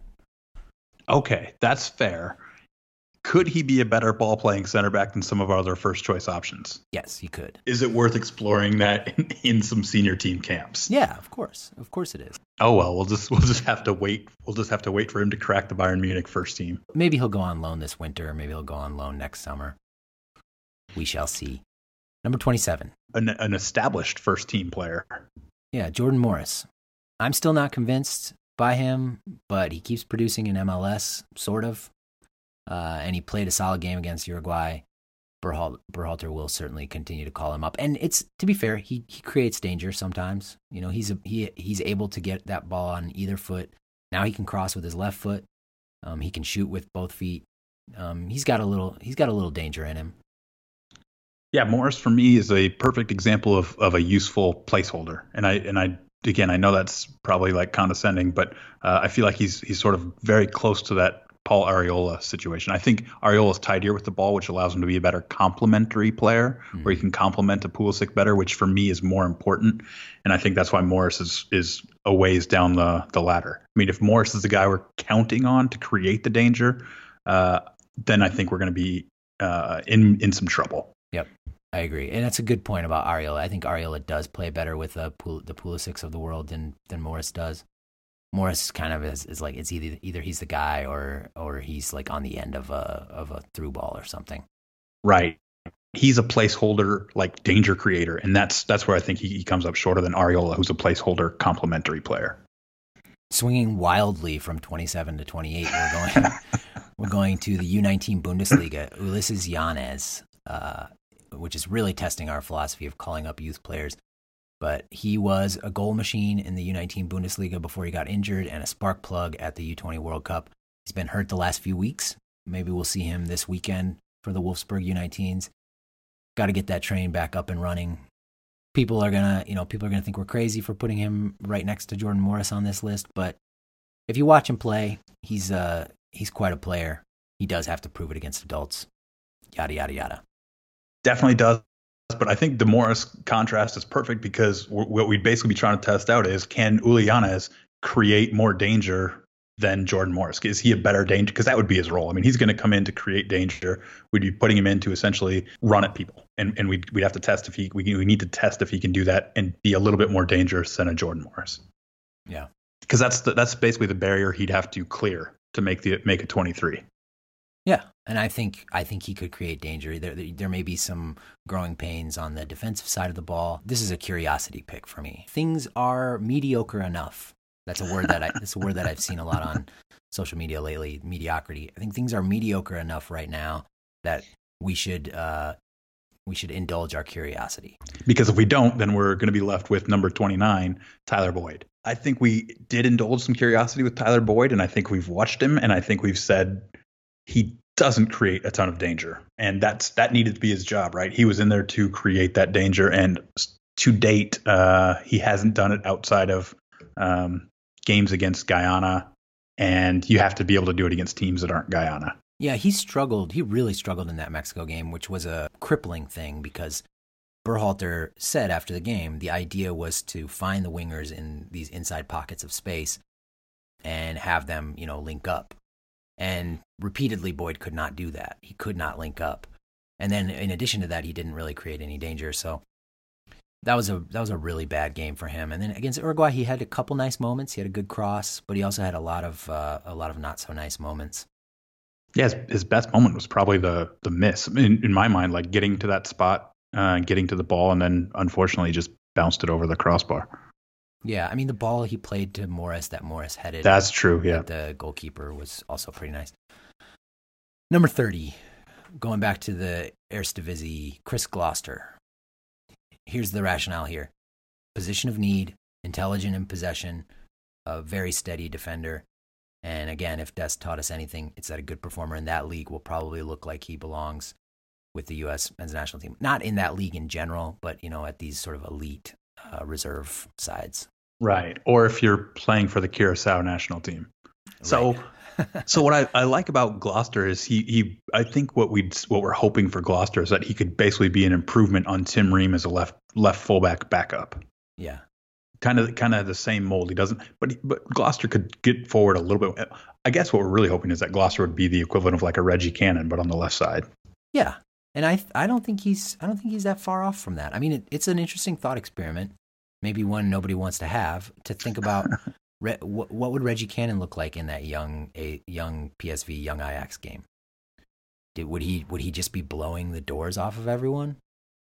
Okay, that's fair. Could he be a better ball playing center back than some of our other first choice options? Yes, he could. Is it worth exploring that in, in some senior team camps? Yeah, of course, of course it is. Oh well, we'll just we'll just have to wait. We'll just have to wait for him to crack the Bayern Munich first team. Maybe he'll go on loan this winter. Maybe he'll go on loan next summer. We shall see. Number twenty-seven, an, an established first team player. Yeah, Jordan Morris. I'm still not convinced by him, but he keeps producing in M L S, sort of. Uh, and he played a solid game against Uruguay. Berhal- Berhalter will certainly continue to call him up. And it's, to be fair, he, he creates danger sometimes. You know, he's a, he he's able to get that ball on either foot. Now he can cross with his left foot. Um, he can shoot with both feet. Um, he's got a little he's got a little danger in him. Yeah, Morris for me is a perfect example of of a useful placeholder. And I and I again I know that's probably like condescending, but uh, I feel like he's he's sort of very close to that Paul Arriola situation. I think Arriola's tidier with the ball, which allows him to be a better complementary player, mm-hmm. where he can complement a Pulisic better, which for me is more important. And I think that's why Morris is is a ways down the the ladder. I mean, if Morris is the guy we're counting on to create the danger, uh, then I think we're going to be uh, in in some trouble. Yep, I agree, and that's a good point about Arriola. I think Arriola does play better with uh, Pul- the Pulisics of the world than than Morris does. Morris kind of is, is like it's either either he's the guy or or he's like on the end of a of a through ball or something. Right. he's a placeholder, like danger creator, and that's that's where I think he, he comes up shorter than Arriola, who's a placeholder complementary player. Swinging wildly from twenty-seven to twenty-eight, we're going we're going to the U nineteen Bundesliga. Ulises Yanez, uh, which is really testing our philosophy of calling up youth players. But he was a goal machine in the U nineteen Bundesliga before he got injured, and a spark plug at the U twenty World Cup. He's been hurt the last few weeks. Maybe we'll see him this weekend for the Wolfsburg U nineteens. Got to get that train back up and running. People are gonna, you know, people are gonna think we're crazy for putting him right next to Jordan Morris on this list. But if you watch him play, he's uh he's quite a player. He does have to prove it against adults. Yada yada yada. Definitely does. But I think the Morris contrast is perfect because what we'd basically be trying to test out is, can Uli Yanez create more danger than Jordan Morris? Is he a better danger? Because that would be his role. I mean, he's going to come in to create danger. We'd be putting him in to essentially run at people. And and we'd, we'd have to test if he, we, we need to test if he can do that and be a little bit more dangerous than a Jordan Morris. Yeah. Because that's the, that's basically the barrier he'd have to clear to make the make a twenty-three. Yeah. And I think I think he could create danger. There, there there may be some growing pains on the defensive side of the ball. This is a curiosity pick for me. Things are mediocre enough. That's a word that I, that's a word that I've seen a lot on social media lately. Mediocrity. I think things are mediocre enough right now that we should uh, we should indulge our curiosity. Because if we don't, then we're going to be left with number twenty-nine, Tyler Boyd. I think we did indulge some curiosity with Tyler Boyd, and I think we've watched him, and I think we've said he doesn't create a ton of danger, and that's that needed to be his job, right? He was in there to create that danger, and to date, uh, he hasn't done it outside of um, games against Guyana, and you have to be able to do it against teams that aren't Guyana. Yeah, he struggled. He really struggled in that Mexico game, which was a crippling thing because Berhalter said after the game the idea was to find the wingers in these inside pockets of space and have them, you know, link up. And repeatedly, Boyd could not do that. He could not link up. And then in addition to that, he didn't really create any danger. So that was a that was a really bad game for him. And then against Uruguay, he had a couple nice moments. He had a good cross, but he also had a lot of uh, a lot of not so nice moments. Yeah, his, his best moment was probably the the miss in, in my mind, like getting to that spot, uh, getting to the ball, and then unfortunately just bounced it over the crossbar. Yeah, I mean, the ball he played to Morris that Morris headed. That's true, yeah. The goalkeeper was also pretty nice. Number thirty, going back to the Eredivisie, Chris Gloucester. Here's the rationale here. Position of need, intelligent in possession, a very steady defender. And again, if Des taught us anything, it's that a good performer in that league will probably look like he belongs with the U S men's national team. Not in that league in general, but, you know, at these sort of elite uh, reserve sides. Right. Or if you're playing for the Curacao national team. So Right. so what I, I like about Gloucester is he he I think what we what we're hoping for Gloucester is that he could basically be an improvement on Tim Ream as a left left fullback backup. Yeah. Kind of kind of the same mold. He doesn't but but Gloucester could get forward a little bit. I guess what we're really hoping is that Gloucester would be the equivalent of like a Reggie Cannon but on the left side. Yeah. And I I don't think he's I don't think he's that far off from that. I mean, it, it's an interesting thought experiment. Maybe one nobody wants to have, to think about Re, what, what would Reggie Cannon look like in that young a young P S V, young Ajax game? Did, would he would he just be blowing the doors off of everyone?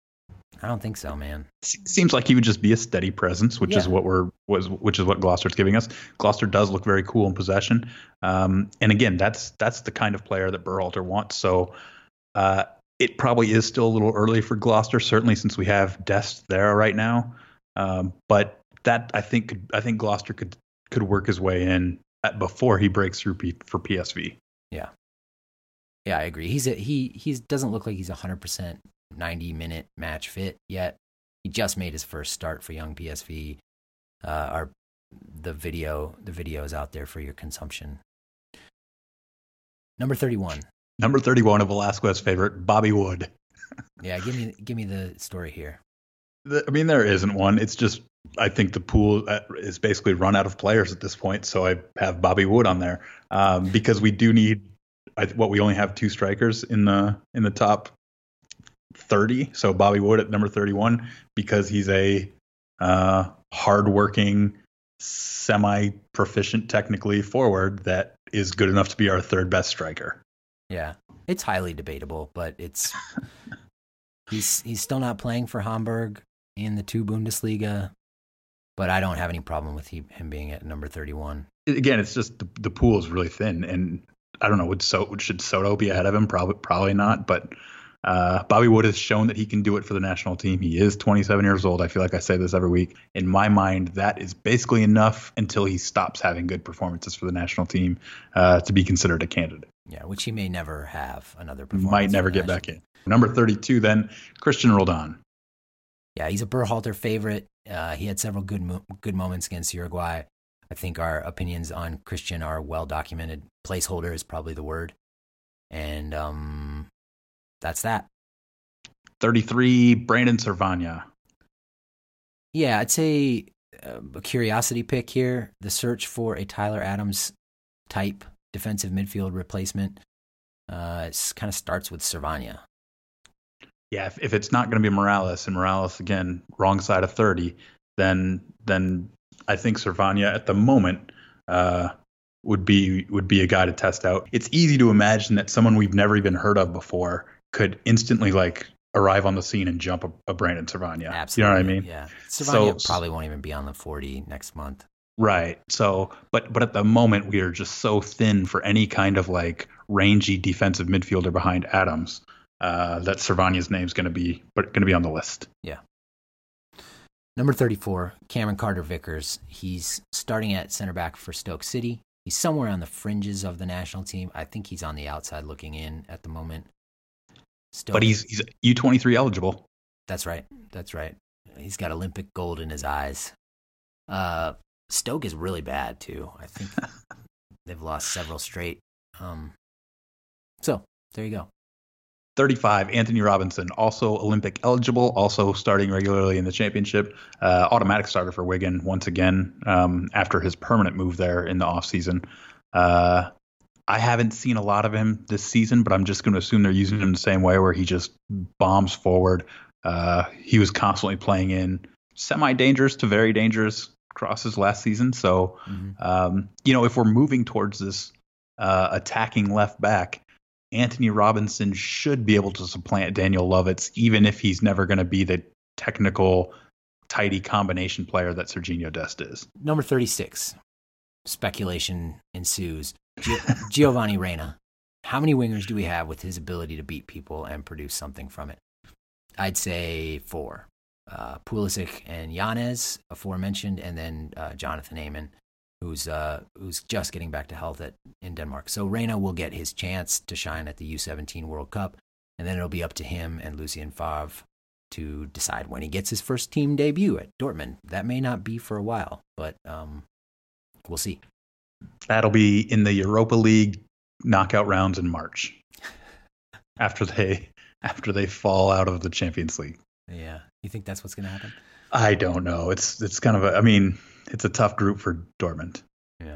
I don't think so, man. Seems like he would just be a steady presence, which Yeah. is what we're was which is what Gloucester's giving us. Gloucester does look very cool in possession, um, and again, that's that's the kind of player that Berhalter wants. So uh, it probably is still a little early for Gloucester, certainly since we have Dest there right now. Um, but that I think could, I think Gloucester could could work his way in at, before he breaks through P, for P S V. Yeah, yeah, I agree. He's a, he he doesn't look like he's a hundred percent ninety minute match fit yet. He just made his first start for young P S V. Uh, our the video the video is out there for your consumption. Number thirty-one. Number thirty-one of Velasquez's favorite, Bobby Wood. Yeah, give me give me the story here. I mean, there isn't one. It's just I think the pool is basically run out of players at this point. So I have Bobby Wood on there um, because we do need I, what we only have two strikers in the in the top thirty. So Bobby Wood at number thirty-one because he's a uh, hardworking, semi-proficient technically forward that is good enough to be our third best striker. Yeah, it's highly debatable, but it's He's he's still not playing for Hamburg in the two Bundesliga, but I don't have any problem with he, him being at number thirty-one. Again, it's just the, the pool is really thin, and I don't know, would so should Soto be ahead of him? Probably probably not, but uh, Bobby Wood has shown that he can do it for the national team. He is twenty-seven years old. I feel like I say this every week. In my mind, that is basically enough until he stops having good performances for the national team uh, to be considered a candidate. Yeah, which he may never have another performance. Might never get back in. Number thirty-two, then, Christian Roldan. Yeah, he's a Berhalter favorite. Uh, he had several good mo- good moments against Uruguay. I think our opinions on Christian are well documented. Placeholder is probably the word. And um, that's that. thirty-three, Brandon Servania. Yeah, I'd say uh, a curiosity pick here. The search for a Tyler Adams type defensive midfield replacement uh, kind of starts with Servania. Yeah, if, if it's not going to be Morales, and Morales, again, wrong side of thirty, then then I think Servania at the moment uh, would be would be a guy to test out. It's easy to imagine that someone we've never even heard of before could instantly like arrive on the scene and jump a, a Brandon Servania. Absolutely. You know what I mean? Yeah. Servania so, probably won't even be on the forty next month. Right. So, but but at the moment we are just so thin for any kind of like rangy defensive midfielder behind Adams uh, that Servania's name is going to be but going to be on the list. Yeah. Number thirty-four, Cameron Carter-Vickers. He's starting at center back for Stoke City. He's somewhere on the fringes of the national team. I think he's on the outside looking in at the moment. Stoke, but he's he's U twenty-three eligible. That's right. That's right. He's got Olympic gold in his eyes. Uh, Stoke is really bad too. I think they've lost several straight. Um, so there you go. thirty-five, Anthony Robinson, also Olympic eligible, also starting regularly in the championship. Uh, automatic starter for Wigan once again um, after his permanent move there in the offseason. Uh, I haven't seen a lot of him this season, but I'm just going to assume they're using him the same way where he just bombs forward. Uh, he was constantly playing in semi-dangerous to very dangerous crosses last season. So, mm-hmm. um, you know, if we're moving towards this uh, attacking left back, Anthony Robinson should be able to supplant Daniel Lovitz, even if he's never going to be the technical, tidy combination player that Sergiño Dest is. Number thirty-six, speculation ensues. Gi- Giovanni Reyna. How many wingers do we have with his ability to beat people and produce something from it? I'd say four. Uh, Pulisic and Yanez, aforementioned, and then uh, Jonathan Ayman, who's uh, who's just getting back to health at in Denmark. So Reyna will get his chance to shine at the U seventeen World Cup, and then it'll be up to him and Lucien Favre to decide when he gets his first team debut at Dortmund. That may not be for a while, but um, we'll see. That'll be in the Europa League knockout rounds in March, after they after they fall out of the Champions League. Yeah, you think that's what's going to happen? I don't know. It's it's kind of a. I mean, it's a tough group for Dortmund. Yeah.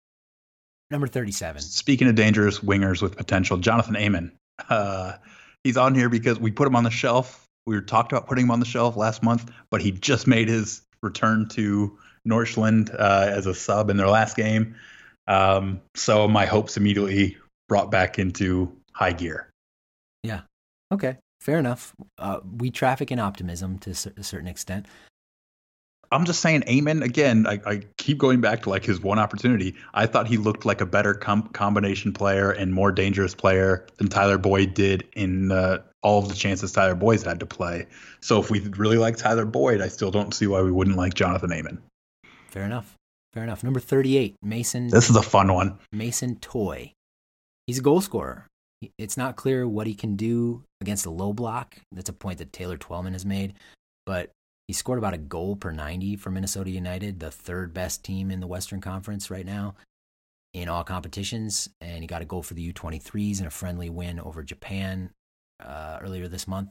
Number thirty-seven. Speaking of dangerous wingers with potential, Jonathan Ayman. Uh, he's on here because we put him on the shelf. We were talked about putting him on the shelf last month, but he just made his return to Nordsjælland uh, as a sub in their last game. Um, so my hopes immediately brought back into high gear. Yeah. Okay. Fair enough. Uh, we traffic in optimism to a certain extent. I'm just saying, Ayman, again, I, I keep going back to like his one opportunity. I thought he looked like a better com- combination player and more dangerous player than Tyler Boyd did in uh, all of the chances Tyler Boyd's had to play. So if we really like Tyler Boyd, I still don't see why we wouldn't like Jonathan Ayman. Fair enough. Fair enough. Number thirty-eight, Mason. This is a fun one. Mason Toye. He's a goal scorer. It's not clear what he can do against a low block. That's a point that Taylor Twellman has made. But he scored about a goal per ninety for Minnesota United, the third best team in the Western Conference right now in all competitions. And he got a goal for the U twenty-threes in a friendly win over Japan uh, earlier this month.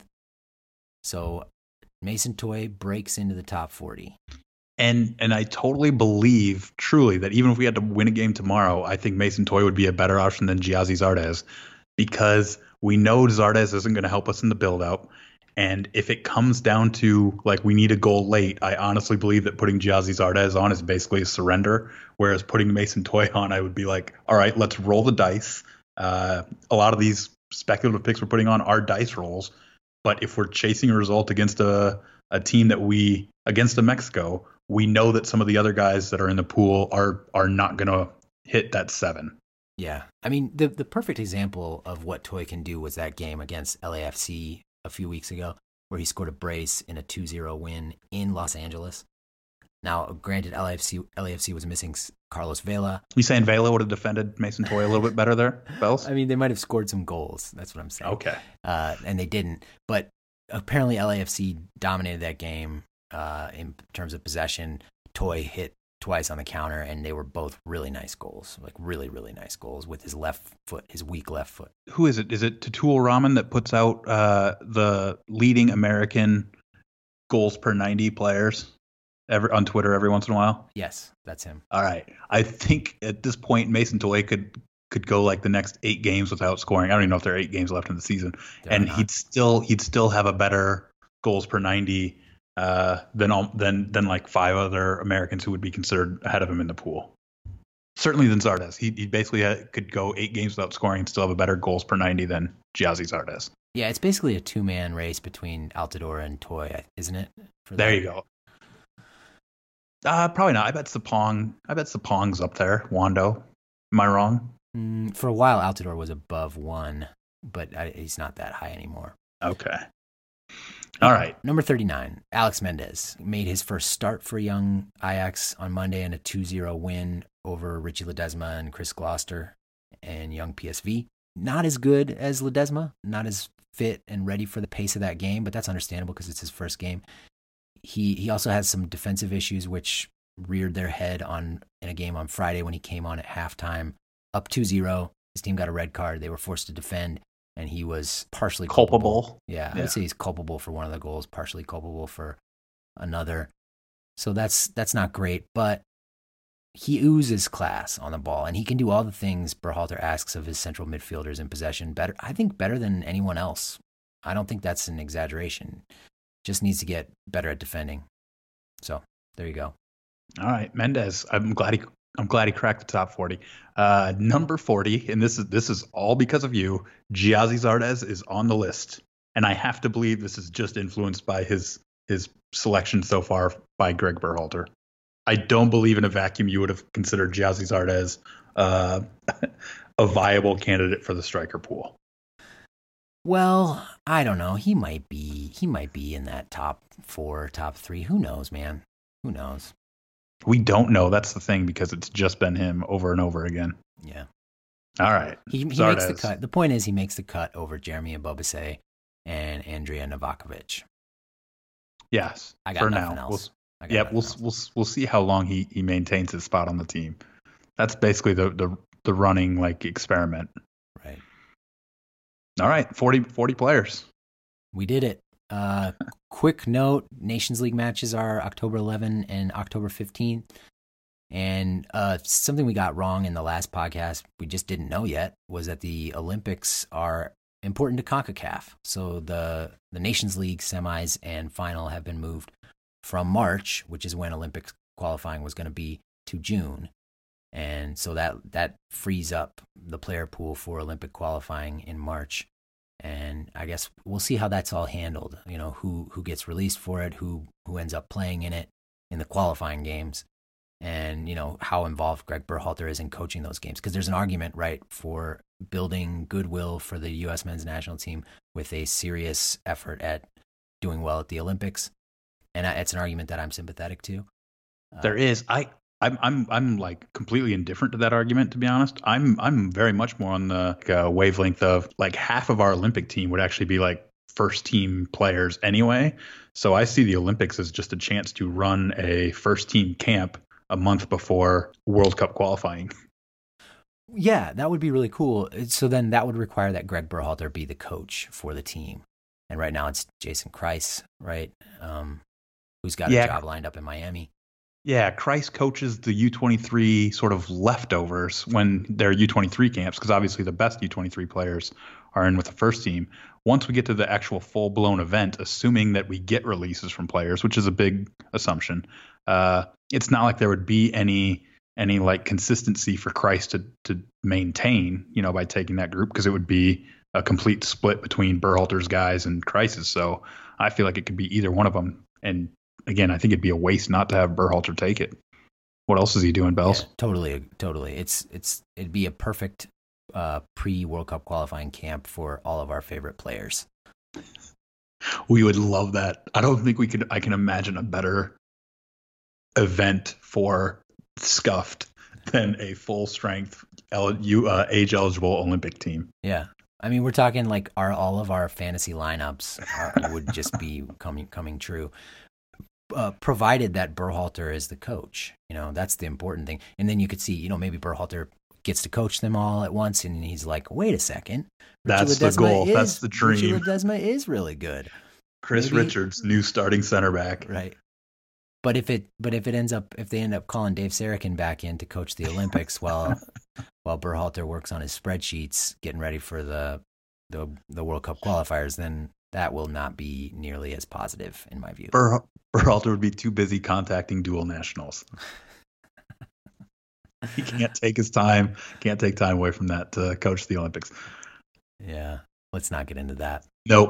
So Mason Toye breaks into the top forty. And and I totally believe, truly, that even if we had to win a game tomorrow, I think Mason Toye would be a better option than Giazzi Zardes, because we know Zardes isn't going to help us in the build-out. And if it comes down to, like, we need a goal late, I honestly believe that putting Giazzi Zardes on is basically a surrender, whereas putting Mason Toye on, I would be like, all right, let's roll the dice. Uh, a lot of these speculative picks we're putting on are dice rolls. But if we're chasing a result against a, a team that we against a Mexico, we know that some of the other guys that are in the pool are are not going to hit that seven. Yeah. I mean, the the perfect example of what Toye can do was that game against L A F C a few weeks ago, where he scored a brace in a two zero win in Los Angeles. Now, granted, L A F C L A F C was missing Carlos Vela. You saying Vela would have defended Mason Toye a little bit better there, Bells? I mean, they might have scored some goals. That's what I'm saying. Okay. Uh, and they didn't. But apparently L A F C dominated that game uh, in terms of possession. Toye hit twice on the counter, and they were both really nice goals, like really, really nice goals with his left foot, his weak left foot. Who is it? Is it Tatul Rahman that puts out uh, the leading American goals per ninety players every, on Twitter every once in a while? Yes, that's him. All right. I think at this point, Mason Toye could could go like the next eight games without scoring. I don't even know if there are eight games left in the season, They're and not. he'd still he'd still have a better goals per ninety uh, than than than like five other Americans who would be considered ahead of him in the pool. Certainly than Zardes. He he basically had, could go eight games without scoring and still have a better goals per ninety than Giazzi Zardes. Yeah, it's basically a two man race between Altidore and Toye, isn't it? There you go. Uh, probably not. I bet Sapong. I bet Sapong's up there. Wando. Am I wrong? Mm, for a while, Altidore was above one, but I, he's not that high anymore. Okay. All right. Number thirty-nine, Alex Mendez made his first start for young Ajax on Monday in a two zero win over Richie Ledesma and Chris Gloucester and young P S V. Not as good as Ledesma, not as fit and ready for the pace of that game, but that's understandable because it's his first game. He he also has some defensive issues which reared their head on in a game on Friday when he came on at halftime, up two zero. His team got a red card. They were forced to defend, and he was partially culpable. culpable. Yeah, I yeah. would say he's culpable for one of the goals, partially culpable for another. So that's that's not great, but he oozes class on the ball, and he can do all the things Berhalter asks of his central midfielders in possession. Better, I think, better than anyone else. I don't think that's an exaggeration. Just needs to get better at defending. So there you go. All right, Mendez. I'm glad he. I'm glad he cracked the top forty. Uh, number forty, and this is this is all because of you. Giazzi Zardes is on the list, and I have to believe this is just influenced by his his selection so far by Greg Berhalter. I don't believe in a vacuum you would have considered Giazzi Zardes uh, a viable candidate for the striker pool. Well, I don't know. He might be. He might be in that top four, top three. Who knows, man? Who knows? We don't know. That's the thing, because it's just been him over and over again. Yeah. All right. He, he makes the cut. The point is, he makes the cut over Jeremy Ebobisse and Andrea Novakovic. Yes. I got for nothing now. else. We'll, yeah, we'll else. we'll we'll see how long he, he maintains his spot on the team. That's basically the the, the running like experiment. Right. All right, forty, forty players. We did it. Uh, quick note, Nations League matches are October eleventh and October fifteenth. And uh, something we got wrong in the last podcast, we just didn't know yet, was that the Olympics are important to CONCACAF. So the, the Nations League semis and final have been moved from March, which is when Olympics qualifying was going to be, to June. And so that that frees up the player pool for Olympic qualifying in March. And I guess we'll see how that's all handled. You know, who who gets released for it, who who ends up playing in it in the qualifying games, and, you know, how involved Greg Berhalter is in coaching those games. Because there's an argument, right, for building goodwill for the U S men's national team with a serious effort at doing well at the Olympics. And it's an argument that I'm sympathetic to. Uh, there is. I I'm I'm I'm like completely indifferent to that argument, to be honest. I'm I'm very much more on the like, uh, wavelength of like half of our Olympic team would actually be like first team players anyway. So I see the Olympics as just a chance to run a first team camp a month before World Cup qualifying. Yeah, that would be really cool. So then that would require that Greg Berhalter be the coach for the team. And right now it's Jason Kreis, right? Um, who's got yeah. a job lined up in Miami. Yeah, Kreis coaches the U twenty-three sort of leftovers when they're U twenty-three camps, because obviously the best U twenty-three players are in with the first team. Once we get to the actual full-blown event, assuming that we get releases from players, which is a big assumption, uh, it's not like there would be any any like consistency for Kreis to to maintain, you know, by taking that group, because it would be a complete split between Berhalter's guys and Kreis's. So I feel like it could be either one of them. And again, I think it'd be a waste not to have Berhalter take it. What else is he doing, Bells? Yeah, totally, totally. It's it's it'd be a perfect uh, pre-World Cup qualifying camp for all of our favorite players. We would love that. I don't think we could. I can imagine a better event for Scuffed than a full strength, uh, age eligible Olympic team. Yeah, I mean, we're talking like our all of our fantasy lineups are, would just be coming coming true. Uh, provided that Berhalter is the coach, you know, that's the important thing. And then you could see, you know, maybe Berhalter gets to coach them all at once, and he's like, "Wait a second, that's the goal. Is, that's the dream. Richie Ledesma is really good. Chris maybe, Richards, new starting center back, right?" But if it, but if it ends up, if they end up calling Dave Sarakin back in to coach the Olympics, while while Berhalter works on his spreadsheets, getting ready for the the the World Cup qualifiers, then that will not be nearly as positive in my view. Ber- Berhalter would be too busy contacting dual nationals. He can't take his time, can't take time away from that to coach the Olympics. Yeah, let's not get into that. Nope.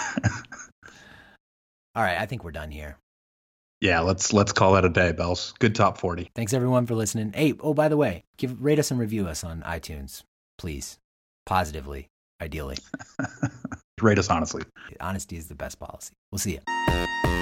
All right, I think we're done here. Yeah, let's let's call that a day, Bells. Good top forty. Thanks everyone for listening. Hey, oh, by the way, give rate us and review us on iTunes, please. Positively, ideally. Rate us honestly. Honesty is the best policy. We'll see you.